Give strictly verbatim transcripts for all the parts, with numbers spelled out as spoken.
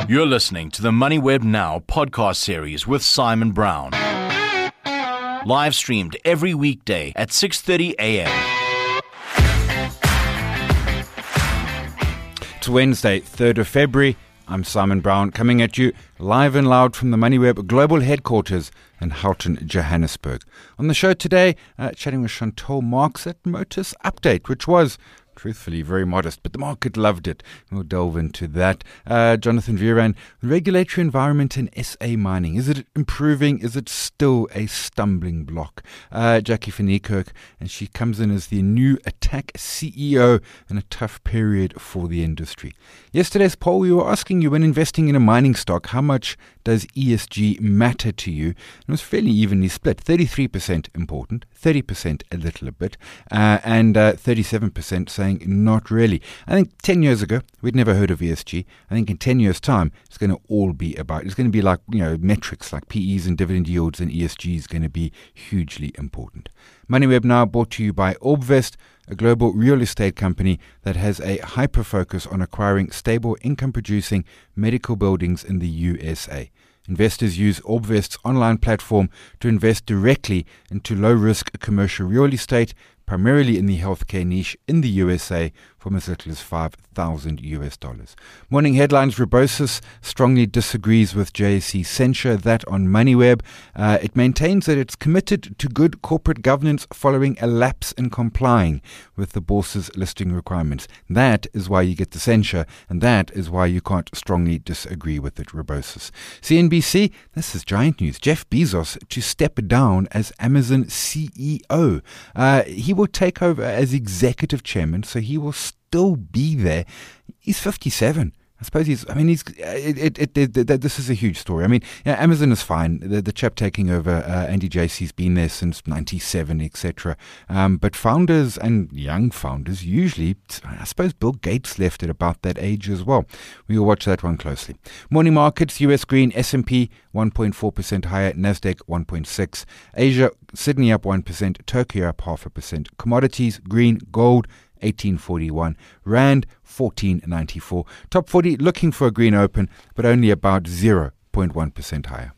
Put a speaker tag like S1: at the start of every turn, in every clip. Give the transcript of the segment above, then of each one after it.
S1: You're listening to the MoneyWeb Now podcast series with Simon Brown. Live streamed every weekday at six thirty a.m.
S2: It's Wednesday, third of February. I'm Simon Brown, coming at you live and loud from the MoneyWeb global headquarters in Houghton, Johannesburg. On the show today, uh, chatting with Chantal Marx at Motus Update, which was truthfully very modest, but the market loved it. We'll delve into that. Uh, Jonathan Vieran, regulatory environment in S A mining. Is it improving? Is it still a stumbling block? Uh, Jackie van Niekerk, and she comes in as the new Attack C E O in a tough period for the industry. Yesterday's poll, we were asking you, when investing in a mining stock, how much does E S G matter to you? It was fairly evenly split. thirty-three percent important, thirty percent a little a bit, uh, and uh, thirty-seven percent saying not really. I think ten years ago, we'd never heard of E S G. I think in ten years' time, it's going to all be about, it's going to be like, you know, metrics like P Es and dividend yields, and E S G is going to be hugely important. MoneyWeb Now brought to you by Orbvest, a global real estate company that has a hyper-focus on acquiring stable income-producing medical buildings in the U S A. Investors use Orbvest's online platform to invest directly into low-risk commercial real estate, primarily in the healthcare niche in the U S A, from as little as five thousand U S dollars. Morning headlines: Rebosis strongly disagrees with J S E's censure. That on MoneyWeb. Uh, it maintains that it's committed to good corporate governance following a lapse in complying with the bourse's listing requirements. That is why you get the censure, and that is why you can't strongly disagree with it, Rebosis. C N B C, this is giant news. Jeff Bezos to step down as Amazon C E O. Uh, he will take over as executive chairman, so he will still be there. He's fifty-seven. I suppose he's, I mean, he's, it, it, it, it, this is a huge story. I mean, you know, Amazon is fine. The, the chap taking over, uh, Andy Jassy, been there since ninety-seven, et cetera. Um, but founders and young founders, usually, I suppose Bill Gates left at about that age as well. We will watch that one closely. Morning markets: U S green, S and P one point four percent higher, Nasdaq one point six. Asia, Sydney up one percent, Turkey up half a percent. Commodities: green, gold eighteen forty-one, Rand fourteen ninety-four. Top forty looking for a green open, but only about zero point one percent higher.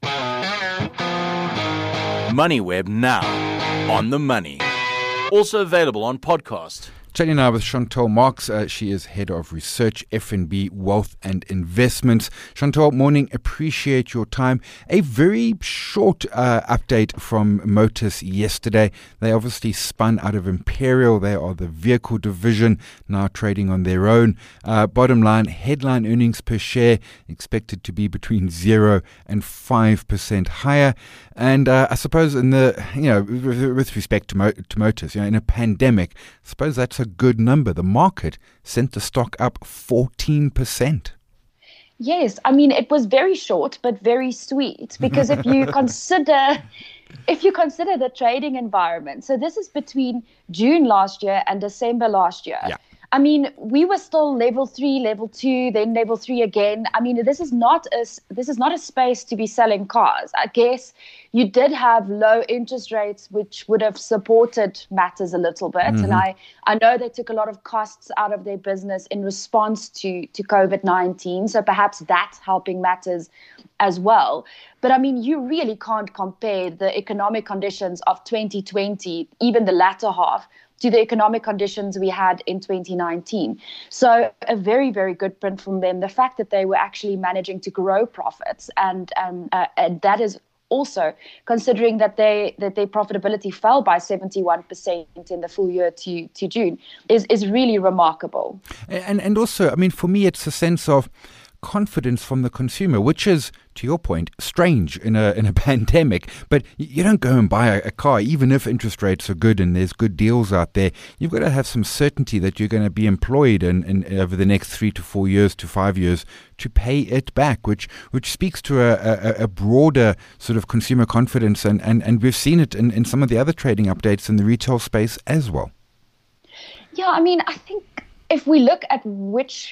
S1: MoneyWeb Now, on the money. Also available on podcast.
S2: Chatting now with Chantal Marx. Uh, she is Head of Research, F N B, Wealth and Investments. Chantal, morning. Appreciate your time. A very short uh, update from Motus yesterday. They obviously spun out of Imperial. They are the vehicle division, now trading on their own. Uh, bottom line, headline earnings per share expected to be between zero and five percent higher. And uh, I suppose in the, you know, with, with respect to, Mo- to Motus, you know, in a pandemic, I suppose that's a good number. The market sent the stock up fourteen percent.
S3: Yes, I mean, it was very short, but very sweet, because if you consider, if you consider the trading environment, so this is between June last year and December last year.
S2: Yeah.
S3: I mean, we were still level three, level two, then level three again. I mean, this is not a, this is not a space to be selling cars. I guess you did have low interest rates, which would have supported matters a little bit. Mm-hmm. And I, I know they took a lot of costs out of their business in response to, to COVID nineteen. So perhaps that's helping matters as well. But I mean, you really can't compare the economic conditions of twenty twenty, even the latter half, to the economic conditions we had in twenty nineteen. So a very, very good print from them. The fact that they were actually managing to grow profits, and um, uh, and that is also considering that they that their profitability fell by seventy-one percent in the full year to, to June, is, is really remarkable.
S2: And and also, I mean, for me, it's a sense of confidence from the consumer, which is, to your point, strange in a in a pandemic. But you don't go and buy a, a car, even if interest rates are good and there's good deals out there. You've got to have some certainty that you're going to be employed in, in over the next three to four years to five years to pay it back, which which speaks to a, a, a broader sort of consumer confidence. And, and, and we've seen it in, in some of the other trading updates in the retail space as well.
S3: Yeah, I mean, I think if we look at which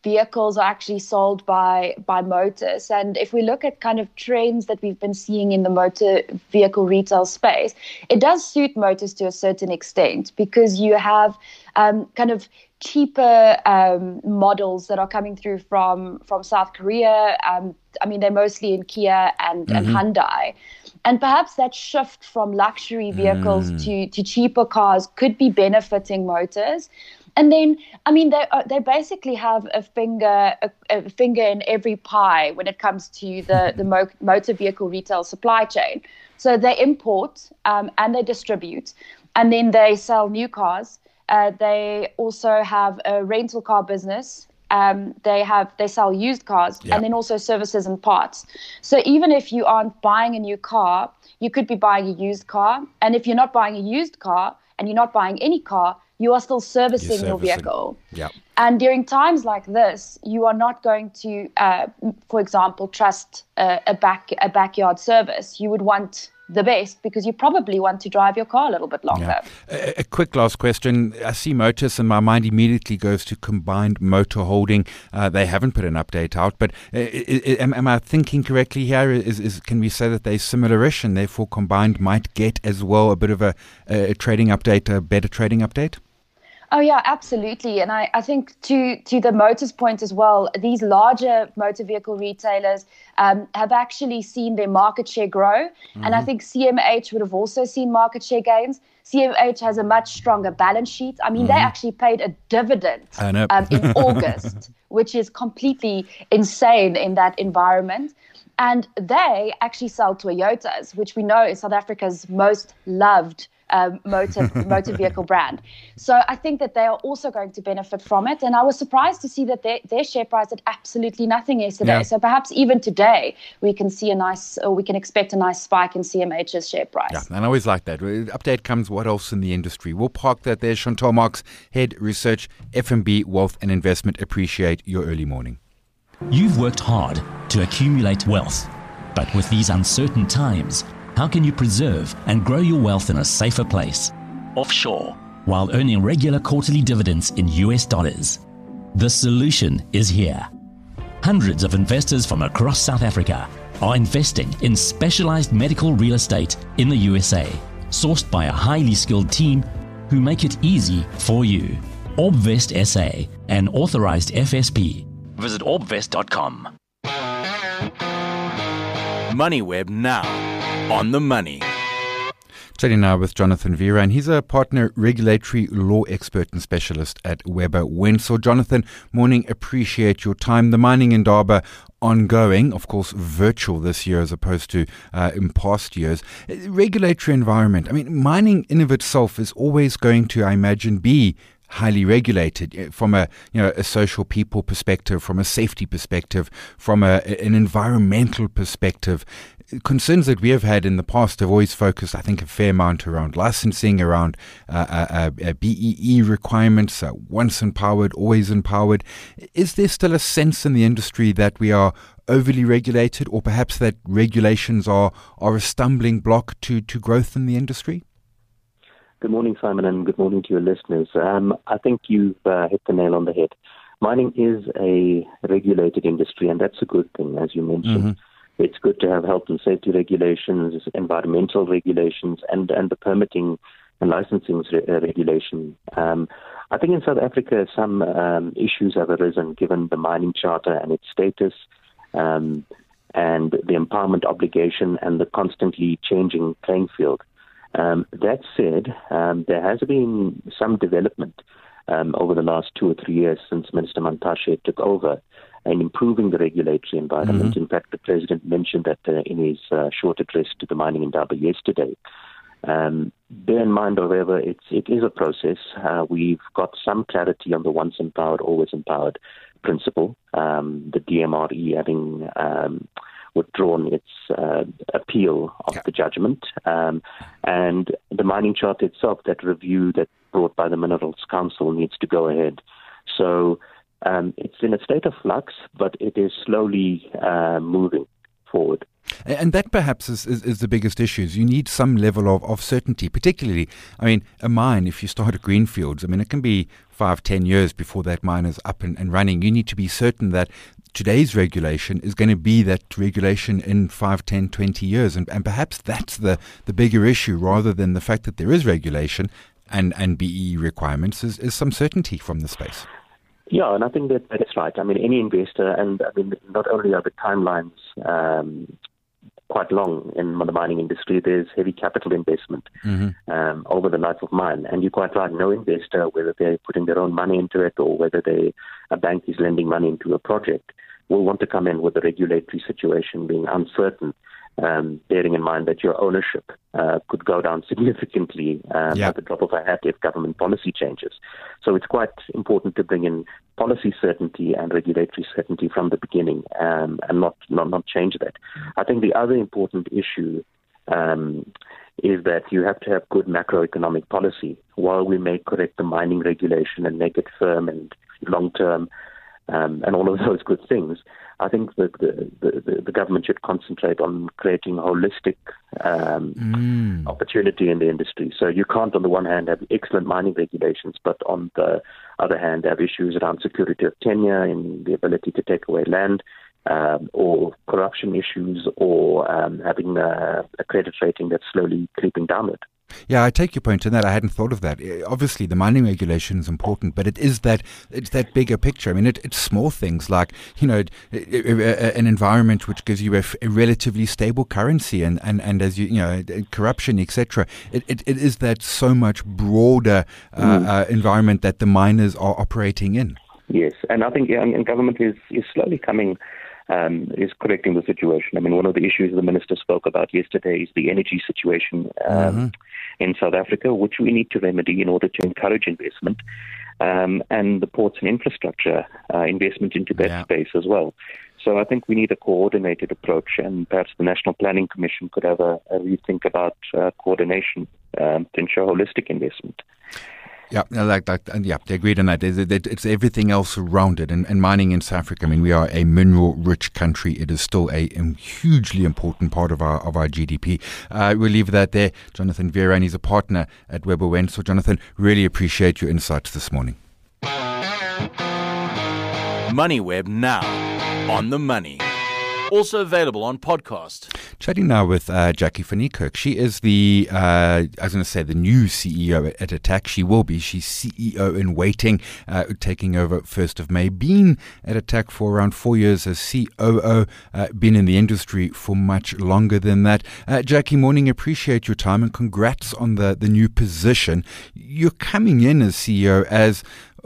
S3: vehicles are actually sold by by Motus. And if we look at kind of trends that we've been seeing in the motor vehicle retail space, it does suit Motus to a certain extent, because you have um, kind of cheaper um, models that are coming through from from South Korea. Um, I mean, they're mostly in Kia and, mm-hmm. and Hyundai. And perhaps that shift from luxury vehicles mm. to, to cheaper cars could be benefiting Motus. And then, I mean, they uh, they basically have a finger a, a finger in every pie when it comes to the, the mo- motor vehicle retail supply chain. So they import um, and they distribute, and then they sell new cars. Uh, they also have a rental car business. Um, they have they sell used cars, yep. and then also services and parts. So even if you aren't buying a new car, you could be buying a used car. And if you're not buying a used car and you're not buying any car, you are still servicing, servicing. your vehicle.
S2: Yep.
S3: And during times like this, you are not going to, uh, for example, trust a, a back a backyard service. You would want the best, because you probably want to drive your car a little bit longer.
S2: Yeah. A, a quick last question. I see Motus and my mind immediately goes to Combined Motor Holding. Uh, they haven't put an update out, but uh, am, am I thinking correctly here? Is, is can we say that they're similar-ish, and therefore Combined might get as well a bit of a, a trading update, a better trading update?
S3: Oh, yeah, absolutely. And I, I think to to the Motus point as well, these larger motor vehicle retailers um, have actually seen their market share grow. Mm-hmm. And I think C M H would have also seen market share gains. C M H has a much stronger balance sheet. I mean, mm-hmm. they actually paid a dividend um, in August, which is completely insane in that environment. And they actually sell Toyotas, which we know is South Africa's most loved Um, motor motor vehicle brand. So I think that they are also going to benefit from it. And I was surprised to see that their, their share price had absolutely nothing yesterday. Yeah. So perhaps even today we can see a nice, or we can expect a nice spike in C M H's share price.
S2: Yeah, and I always like that. Update comes, what else in the industry? We'll park that there. Chantal Marx, Head Research, F N B Wealth and Investment. Appreciate your early morning.
S4: You've worked hard to accumulate wealth, but with these uncertain times, how can you preserve and grow your wealth in a safer place, offshore, while earning regular quarterly dividends in U S dollars? The solution is here. Hundreds of investors from across South Africa are investing in specialized medical real estate in the U S A, sourced by a highly skilled team who make it easy for you. Orbvest S A, an authorized F S P. Visit orbvest dot com.
S1: MoneyWeb now. On the money.
S2: Chatting now with Jonathan Vera, and he's a partner regulatory law expert and specialist at Weber Wenzel. Jonathan, morning, appreciate your time. The mining Indaba ongoing, of course, virtual this year as opposed to uh, in past years. Regulatory environment, I mean, mining in of itself is always going to, I imagine, be highly regulated from a you know a social people perspective, from a safety perspective, from a, an environmental perspective. Concerns that we have had in the past have always focused, I think, a fair amount around licensing, around uh, uh, uh, B E E requirements, uh, once empowered, always empowered. Is there still a sense in the industry that we are overly regulated, or perhaps that regulations are, are a stumbling block to, to growth in the industry?
S5: Good morning, Simon, and good morning to your listeners. Um, I think you've uh, hit the nail on the head. Mining is a regulated industry, and that's a good thing, as you mentioned. Mm-hmm. It's good to have health and safety regulations, environmental regulations, and, and the permitting and licensing re- regulation. Um, I think in South Africa, some um, issues have arisen given the mining charter and its status, um, and the empowerment obligation and the constantly changing playing field. Um, that said, um, there has been some development um, over the last two or three years since Minister Mantashe took over in improving the regulatory environment. Mm-hmm. In fact, the President mentioned that uh, in his uh, short address to the mining Indaba yesterday. Um, bear in mind, however, it's, it is a process. Uh, we've got some clarity on the once empowered, always empowered principle, um, the D M R E having um, withdrawn its uh, appeal of yeah. the judgment, um, and the mining charter itself, that review that brought by the Minerals Council, needs to go ahead. So um, it's in a state of flux, but it is slowly uh, moving forward.
S2: And that perhaps is, is, is the biggest issue. You need some level of, of certainty, particularly, I mean, a mine, if you start at greenfields, I mean, it can be five, ten years before that mine is up and, and running. You need to be certain that today's regulation is going to be that regulation in five, ten, twenty years. And, and perhaps that's the, the bigger issue, rather than the fact that there is regulation and, and B E E requirements, is, is some certainty from the space.
S5: Yeah, and I think that that's right. I mean, any investor, and I mean, not only are the timelines um, quite long in the mining industry, there's heavy capital investment mm-hmm. um, over the life of mine. And you're quite right, no investor, whether they're putting their own money into it or whether they, a bank is lending money into a project, will want to come in with the regulatory situation being uncertain, um, bearing in mind that your ownership uh, could go down significantly um, yeah. at the drop of a hat if government policy changes. So it's quite important to bring in policy certainty and regulatory certainty from the beginning um, and not, not not change that. I think the other important issue um, is that you have to have good macroeconomic policy. While we may correct the mining regulation and make it firm and long-term, Um, and all of those good things, I think that the, the, the government should concentrate on creating a holistic um, mm. opportunity in the industry. So you can't, on the one hand, have excellent mining regulations, but on the other hand, have issues around security of tenure and the ability to take away land, um, or corruption issues, or um, having a, a credit rating that's slowly creeping downward.
S2: Yeah, I take your point in that. I hadn't thought of that. Obviously, the mining regulation is important, but it is that it's that bigger picture. I mean, it, it's small things like, you know, an environment which gives you a, a relatively stable currency, and, and, and as you you know, corruption, et cetera. It, it it is that so much broader uh, mm. uh, environment that the miners are operating in. Yes,
S5: and I think yeah, and government is is slowly coming. Um, is correcting the situation. I mean, one of the issues the minister spoke about yesterday is the energy situation um, mm-hmm. in South Africa, which we need to remedy in order to encourage investment, um, and the ports and infrastructure uh, investment into that yeah. space as well. So I think we need a coordinated approach, and perhaps the National Planning Commission could have a, a rethink about uh, coordination um, to ensure holistic investment.
S2: Yeah, like that, and yeah, they agreed on that. It's everything else around it, and, and mining in South Africa. I mean, we are a mineral-rich country. It is still a, a hugely important part of our of our G D P. Uh, we'll leave that there. Jonathan Vera, and he's a partner at Webber Wentzel. So, Jonathan, really appreciate your insights this morning.
S1: MoneyWeb now on the money. Also available on podcast.
S2: Chatting now with uh, Jackie van Niekerk. She is the, uh, I was going to say the new C E O at, at Attacq. She will be. She's C E O in waiting, uh, taking over first of May. Been at Attacq for around four years as C O O. Uh, been in the industry for much longer than that. Uh, Jackie, morning. Appreciate your time and congrats on the, the new position. You're coming in as C E O as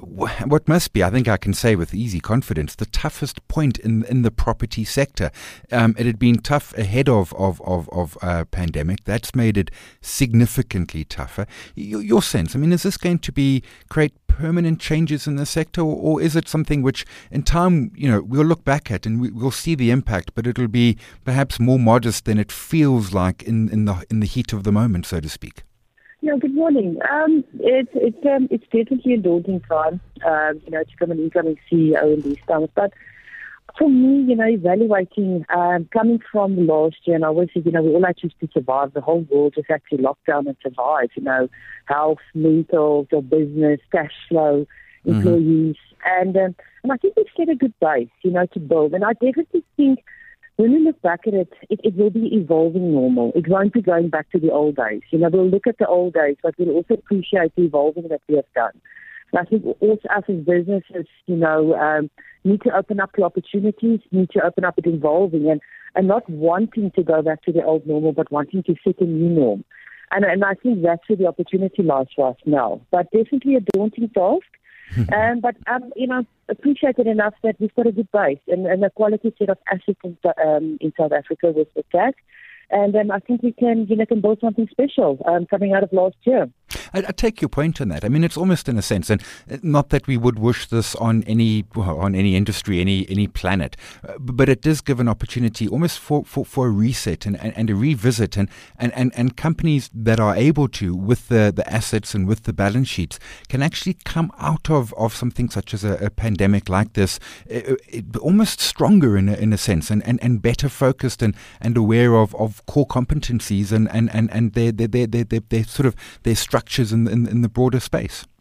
S2: what must be, I think I can say with easy confidence, the toughest point in in the property sector. Um, it had been tough ahead of of of, of uh, pandemic. That's made it significantly tougher. Your, your sense, I mean, is this going to be create permanent changes in the sector, or, or is it something which, in time, you know, we'll look back at and we, we'll see the impact, but it'll be perhaps more modest than it feels like in in the in the heat of the moment, so to speak?
S6: Yeah, good morning. Um, it's it's um, it's definitely a daunting time, um, you know, to become an incoming C E O in these times. But for me, you know, evaluating, um, coming from last year, and I always say, you know, we all had to survive. The whole world just had to lock down and survive. You know, health, mental, your business, cash flow, employees, mm-hmm. and um, and I think we've set a good base, you know, to build. And I definitely think, when we look back at it, it, it will be evolving normal. It won't be going back to the old days. You know, we'll look at the old days, but we'll also appreciate the evolving that we have done. And I think also us as businesses, you know, um, need to open up to opportunities, need to open up at evolving, and, and not wanting to go back to the old normal, but wanting to set a new norm. And, and I think that's where the opportunity lies for us now. But definitely a daunting task. um, but, um, you know, appreciated enough that we've got a good base and, and a quality set of assets in, um, in South Africa with Attacq. And um, I think we can, you know, can build something special um, coming out of last year.
S2: I, I take your point on that. I mean, it's almost in a sense, and not that we would wish this on any well, on any industry, any any planet, uh, but it does give an opportunity almost for, for, for a reset and, and, and a revisit, and, and, and, and companies that are able to, with the, the assets and with the balance sheets, can actually come out of, of something such as a, a pandemic like this, it, it, almost stronger in a, in a sense, and, and, and better focused and, and aware of, of core competencies and, and, and, and their, their, their, their, their, their sort of their structures in, in, in the broader space.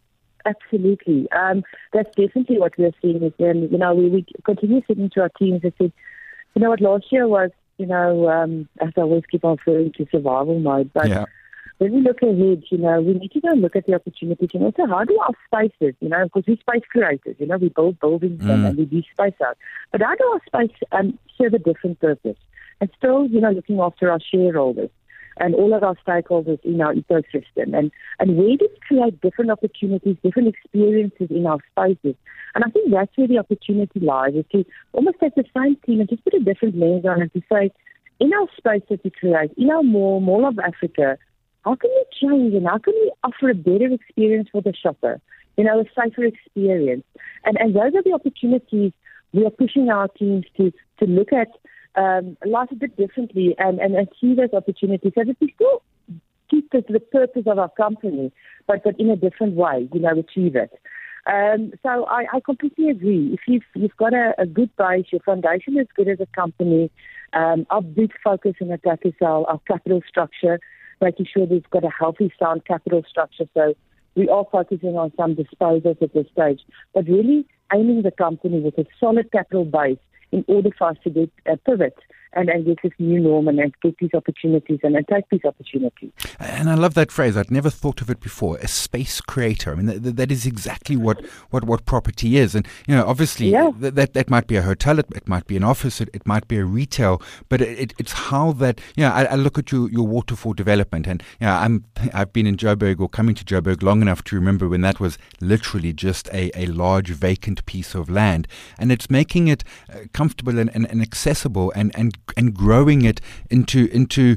S6: absolutely. Um, that's definitely what we're seeing. Is then, you know, we, we continue sitting to our teams and said, you know what, last year was, you know, um, as I always keep on referring to survival mode, but
S2: Yeah.
S6: when we look ahead, you know, we need to go and look at the opportunities and also how do our spaces, you know, because we're space creators, you know, we build buildings
S2: Mm.
S6: and, and we do space out. But how do our space um, serve a different purpose? And still, you know, looking after our shareholders and all of our stakeholders in our ecosystem. And, and where do we create different opportunities, different experiences in our spaces? And I think that's where the opportunity lies, is to almost take the same team and just put a different lens on it to say, in our space that we create, in our mall, Mall of Africa, how can we change and how can we offer a better experience for the shopper, you know, a safer experience? And and those are the opportunities we are pushing our teams to, to look at um, life a bit differently and, and, and see those opportunities so that we still keep the, the purpose of our company, but, but in a different way, you know, achieve it. Um, so I, I completely agree. If you've, you've got a, a good base, your foundation is good as a company, um, our big focus in Attack is our, our capital structure, making sure we've got a healthy, sound capital structure. So we are focusing on some disposals at this stage, but really aiming the company with a solid capital base in order for us to get a pivot and, and get this new norm and, and get these opportunities and, and take these opportunities.
S2: And I love that phrase. I'd never thought of it before. A space creator. I mean, that, that is exactly what, what, what property is. And, you know, obviously
S6: Yeah.
S2: th- that, that might be a hotel, it, it might be an office, it, it might be a retail, but it, it, it's how that, you know, I, I look at your, your waterfall development and, you know, I'm, I've been in Joburg or coming to Joburg long enough to remember when that was literally just a, a large vacant piece of land. And it's making it uh, comfortable and, and, and accessible and, and and growing it into into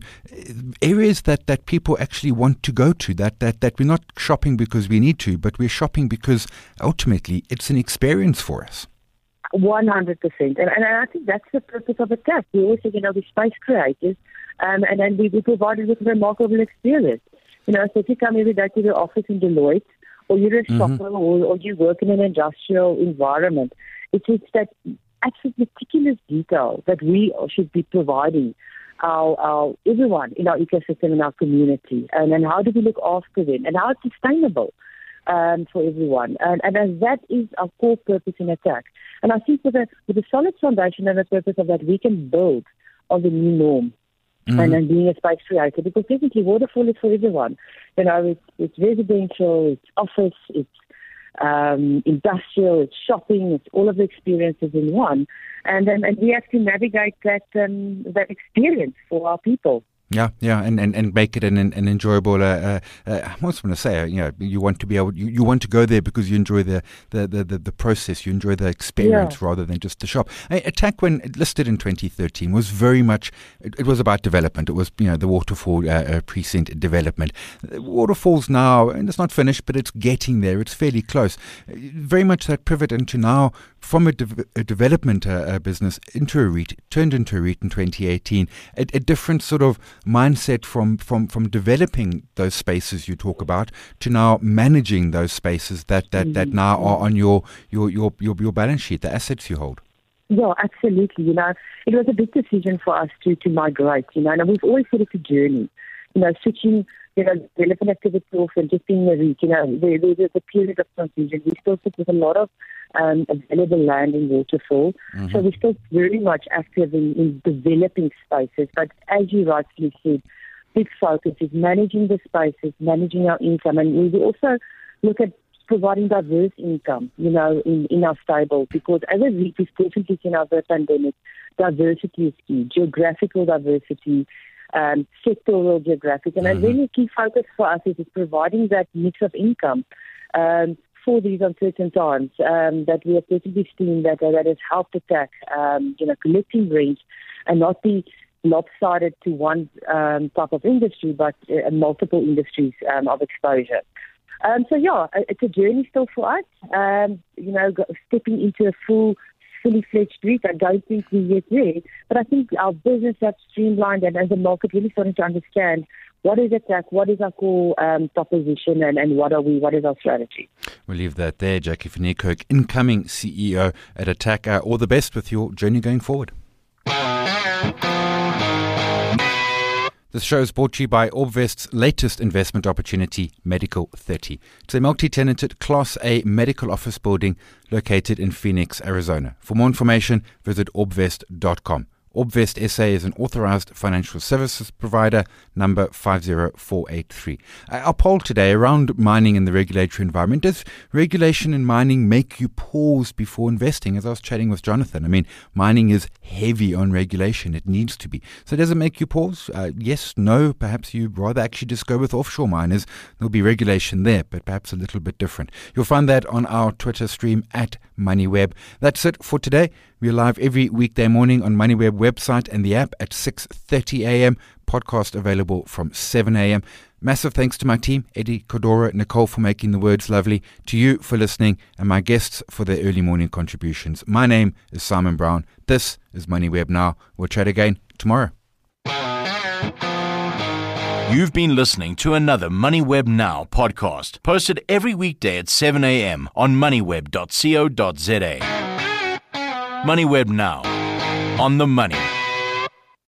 S2: areas that, that people actually want to go to, that, that, that we're not shopping because we need to, but we're shopping because ultimately it's an experience for us.
S6: one hundred percent. And, and I think that's the purpose of Attack. We always say, you know, we're space creators, um, and then we, we provide it with a remarkable experience. You know, so if you come every day to the office in Deloitte, or you're a shopper, mm-hmm. or, or you work in an industrial environment, it's, it's that absolute meticulous detail that we should be providing our, our everyone in our ecosystem, in our community, and then how do we look after them, and how it's sustainable um, for everyone. And, and, and that is our core purpose in Attack. And I think with a, with a solid foundation and the purpose of that, we can build on the new norm. Mm-hmm. And then being a space creator, because technically waterfall is for everyone. You know, it's, it's residential, it's office, it's um, industrial, it's shopping, it's all of the experiences in one. And then and we have to navigate that um, that experience for our people.
S2: Yeah, yeah, and, and, and make it an an enjoyable. Uh, uh, uh, I was going to say, uh, you know, you want to be able, you, you want to go there because you enjoy the the, the, the, the process, you enjoy the experience yeah. rather than just the shop. Attack, when it listed in twenty thirteen, was very much. It, it was about development. It was, you know, the Waterfall uh, uh, precinct development. Waterfall's now, and it's not finished, but it's getting there. It's fairly close. Very much that pivot into now from a, de- a development uh, uh, business into a REIT, turned into a REIT in twenty eighteen. A, a different sort of mindset from, from, from developing those spaces you talk about to now managing those spaces that, that, mm-hmm. that now are on your, your, your, your, your balance sheet, the assets you hold.
S6: Yeah, absolutely. You know, it was a big decision for us to, to migrate, you know, and we've always said it's a journey, you know, switching, you know, development activity off and just being a REIT, you know, there, there's a period of transition. We still sit with a lot of um, available land in Waterfall, mm-hmm. so we're still very much active in, in developing spaces. But as you rightly said, big focus is managing the spaces, managing our income, and we will also look at providing diverse income, you know, in, in our stable, because as a REIT, we've definitely seen over the pandemic, diversity is key, geographical diversity, Um, sectoral geographic, and mm-hmm. a really key focus for us is, is providing that mix of income um, for these uncertain times. Um, that we have definitely seen that uh, that has helped Attack, um, you know, collecting rent and not be lopsided to one um, type of industry, but uh, multiple industries um, of exposure. Um, so yeah, it's a journey still for us. Um, you know, go, stepping into a full. fully fledged REIT. I don't think we're yet there, but I think our business has streamlined and as the market really starting to understand what is Attack, what is our core um, proposition, and, and what are we, what is our strategy. We'll
S2: leave that there. Jackie van Niekerk, incoming C E O at Attack. Uh, all the best with your journey going forward. This show is brought to you by Orbvest's latest investment opportunity, Medical thirty. It's a multi-tenanted Class A medical office building located in Phoenix, Arizona. For more information, visit orbvest dot com. Orbvest S A is an authorized financial services provider, number five zero four eight three. Our poll today around mining in the regulatory environment. Does regulation in mining make you pause before investing? As I was chatting with Jonathan, I mean, mining is heavy on regulation. It needs to be. So does it make you pause? Uh, yes, no. Perhaps you'd rather actually just go with offshore miners. There'll be regulation there, but perhaps a little bit different. You'll find that on our Twitter stream at MoneyWeb. That's it for today. We're live every weekday morning on MoneyWeb website and the app at six thirty a.m. Podcast available from seven a.m. Massive thanks to my team, Eddie, Kodora, Nicole for making the words lovely, to you for listening, and my guests for their early morning contributions. My name is Simon Brown. This is MoneyWeb Now. We'll chat again tomorrow.
S1: You've been listening to another MoneyWeb Now podcast, posted every weekday at seven a.m. on moneyweb dot co dot za. MoneyWeb Now, on the money.